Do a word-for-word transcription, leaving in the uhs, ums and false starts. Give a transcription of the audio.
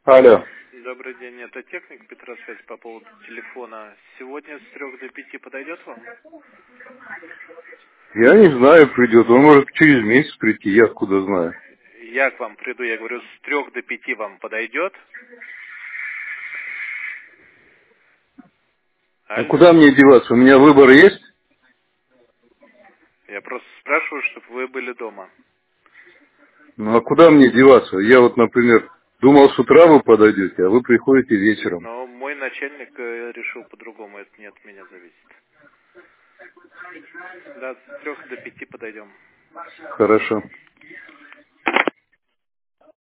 Алло. Добрый день, это техник Петросвязь по поводу телефона. Сегодня с трех до пяти подойдет вам? Я не знаю, придет. Он может через месяц прийти, я откуда знаю. Я к вам приду, я говорю, с трех до пяти вам подойдет? А Алло. куда мне деваться? У меня выбор есть? Я просто спрашиваю, чтобы вы были дома. Ну а куда мне деваться? Я вот, например, думал, с утра вы подойдете, а вы приходите вечером. Но мой начальник э, решил по-другому, это не от меня зависит. Да, с трех до пяти подойдем. Хорошо.